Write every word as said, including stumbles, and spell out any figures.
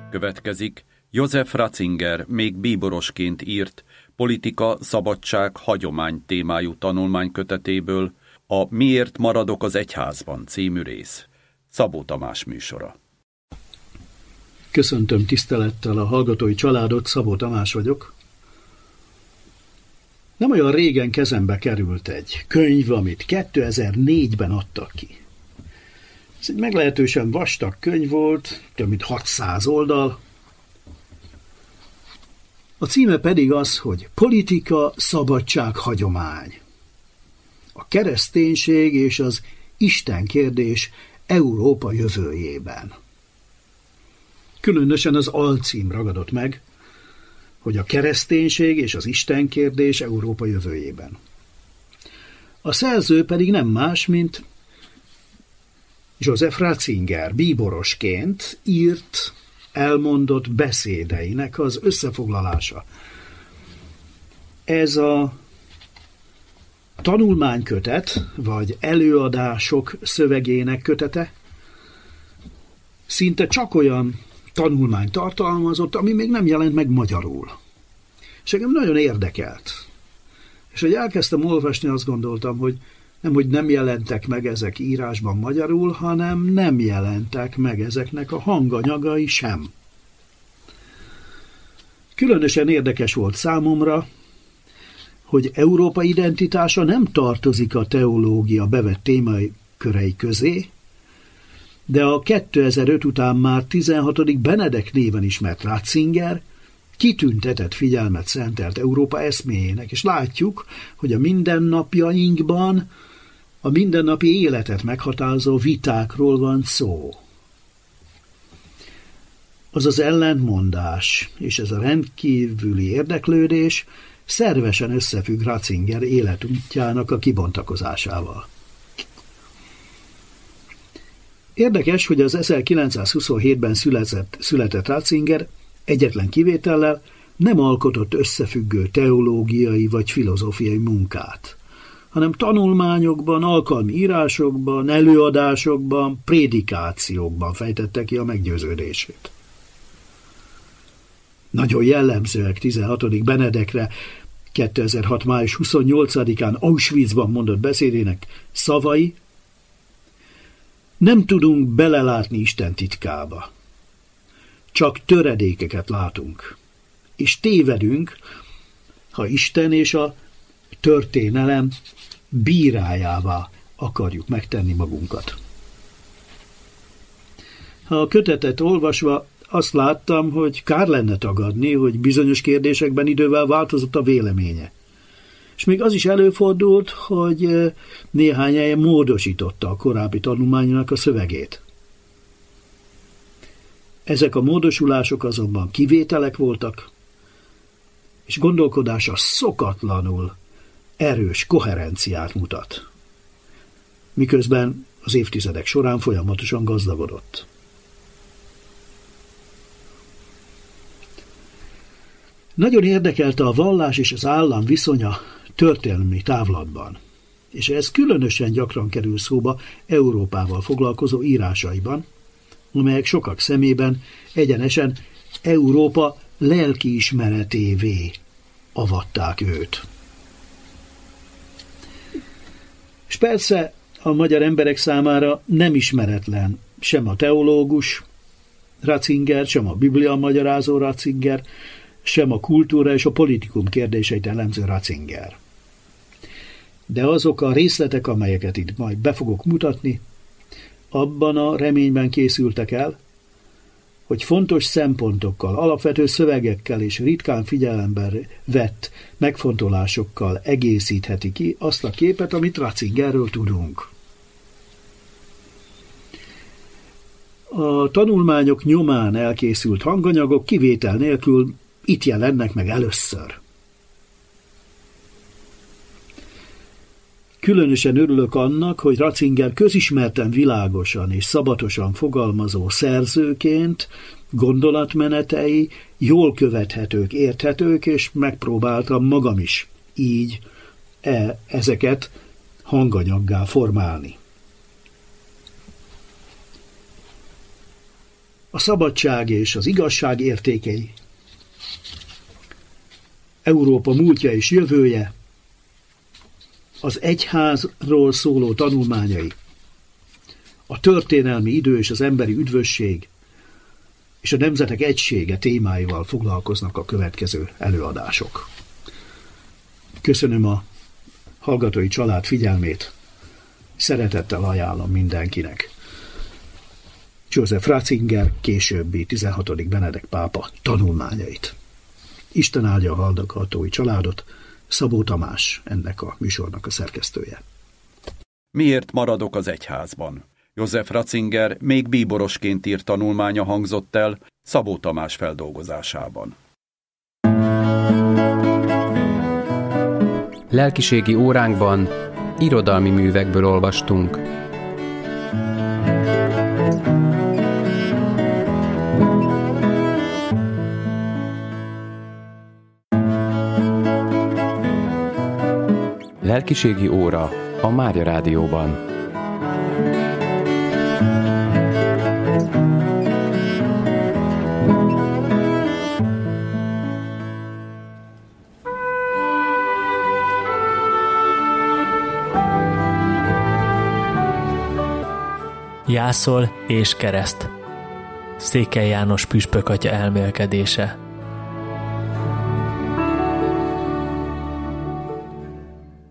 Következik Josef Ratzinger még bíborosként írt Politika, szabadság, hagyomány témájú tanulmánykötetéből a Miért maradok az egyházban című rész. Szabó Tamás műsora. Köszöntöm tisztelettel a hallgatói családot, Szabó Tamás vagyok. Nem olyan régen kezembe került egy könyv, amit kétezer-négyben adtak ki. Ez egy meglehetősen vastag könyv volt, több mint hatszáz oldal. A címe pedig az, hogy Politika, szabadság, hagyomány. A kereszténység és az Isten kérdés Európa jövőjében. Különösen az alcím ragadott meg, hogy a kereszténység és az Isten kérdés Európa jövőjében. A szerző pedig nem más, mint Josef Ratzinger bíborosként írt, elmondott beszédeinek az összefoglalása. Ez a tanulmánykötet, vagy előadások szövegének kötete szinte csak olyan tanulmány tartalmazott, ami még nem jelent meg magyarul. És engem nagyon érdekelt. És hogy elkezdtem olvasni, azt gondoltam, hogy nem, hogy nem jelentek meg ezek írásban magyarul, hanem nem jelentek meg ezeknek a hanganyagai sem. Különösen érdekes volt számomra, hogy Európa identitása nem tartozik a teológia bevett témai körei közé, de a kétezer-öt után már tizenhatodik Benedek néven ismert Ratzinger kitüntetett figyelmet szentelt Európa eszméjének, és látjuk, hogy a mindennapjainkban a mindennapi életet meghatározó vitákról van szó. Az az ellentmondás és ez a rendkívüli érdeklődés szervesen összefügg Ratzinger életútjának a kibontakozásával. Érdekes, hogy az ezerkilencszázhuszonhétben született, született Ratzinger egyetlen kivétellel nem alkotott összefüggő teológiai vagy filozófiai munkát, hanem tanulmányokban, alkalmi írásokban, előadásokban, prédikációkban fejtette ki a meggyőződését. Nagyon jellemzőek tizenhatodik Benedekre kétezer-hat. május huszonnyolcadikán Auschwitzban mondott beszédének szavai: nem tudunk belelátni Isten titkába. Csak töredékeket látunk. És tévedünk, ha Isten és a történelem bírájává akarjuk megtenni magunkat. Ha a kötetet olvasva azt láttam, hogy kár lenne tagadni, hogy bizonyos kérdésekben idővel változott a véleménye. És még az is előfordult, hogy néhány helyen módosította a korábbi tanulmánynak a szövegét. Ezek a módosulások azonban kivételek voltak, és gondolkodása szokatlanul erős koherenciát mutat, miközben az évtizedek során folyamatosan gazdagodott. Nagyon érdekelte a vallás és az állam viszonya történelmi távlatban, és ez különösen gyakran kerül szóba Európával foglalkozó írásaiban, amelyek sokak szemében egyenesen Európa lelkiismeretévé avatták őt. És persze a magyar emberek számára nem ismeretlen sem a teológus Ratzinger, sem a Biblia magyarázó Ratzinger, sem a kultúra és a politikum kérdéseit elemző Ratzinger. De azok a részletek, amelyeket itt majd be fogok mutatni, abban a reményben készültek el, hogy fontos szempontokkal, alapvető szövegekkel és ritkán figyelembe vett megfontolásokkal egészítheti ki azt a képet, amit Ratzingerről tudunk. A tanulmányok nyomán elkészült hanganyagok kivétel nélkül itt jelennek meg először. Különösen örülök annak, hogy Ratzinger közismerten világosan és szabatosan fogalmazó szerzőként gondolatmenetei jól követhetők, érthetők, és megpróbáltam magam is így e, ezeket hanganyaggá formálni. a szabadság és az igazság értékei, Európa múltja és jövője, az egyházról szóló tanulmányai, a történelmi idő és az emberi üdvösség, és a nemzetek egysége témáival foglalkoznak a következő előadások. Köszönöm a hallgatói család figyelmét, szeretettel ajánlom mindenkinek. József Ratzinger későbbi tizenhatodik Benedek pápa tanulmányait. Isten áldja a hallgatói családot, Szabó Tamás ennek a műsornak a szerkesztője. Miért maradok az egyházban? József Ratzinger még bíborosként írt tanulmánya hangzott el Szabó Tamás feldolgozásában. Lelkiségi óránkban irodalmi művekből olvastunk. Lelkiségi óra a Mária Rádióban. Jászol és kereszt. Székely János püspök atya elmélkedése.